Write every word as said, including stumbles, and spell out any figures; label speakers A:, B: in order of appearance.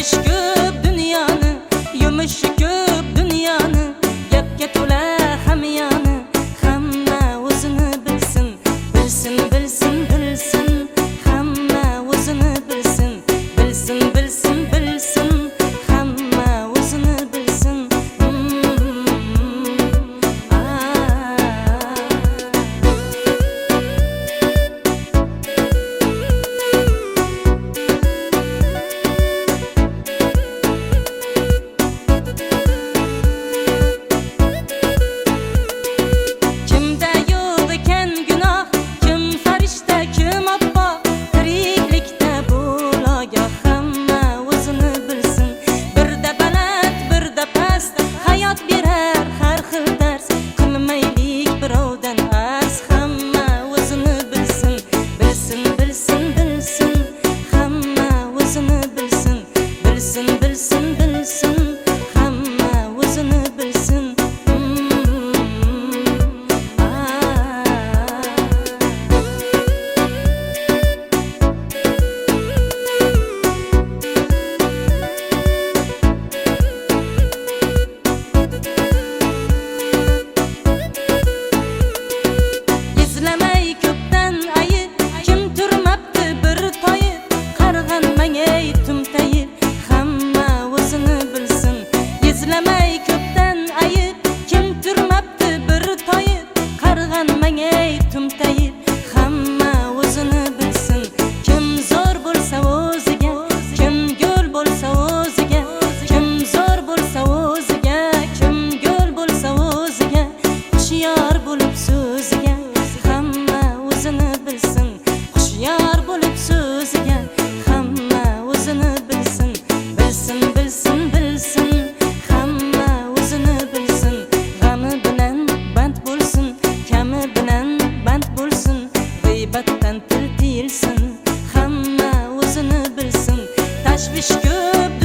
A: tashvish ko'p dunyoni, yumushi ko'p dunyoni, gapga to'la hamyoni. Hamma o'zini bilsin, bilsin, bilsin, bilsin. Hamma o'zini bilsin, bilsin, bilsin, bilsin. Hamma o'zini bilsin. Bilsin, bilsin, hamma o'zini bilsin. Izlamay ko'pdan ayib, kim turmabdi bir toyib, qarg'an mangay tumtayib. Izlamay ko'pdan ayib, kim turmabdi bir toyib, qarg'an mangay tumtayib. Hamma o'zini bilsin, kim zo'r bo'lsa o'ziga, kim go'l bo'lsa o'ziga, kim zo'r bo'lsa o'ziga, kim go'l bo'lsa o'ziga, hushyor bo'lib so'ziga. Hamma o'zini bilsin, hushyor bo'lib so'ziga. Hamma o'zini bilsin, bilsin, bilsin, bilsin. G'iybatdan til tiyilsin, hamma o'zini bilsin. Tashvish ko'p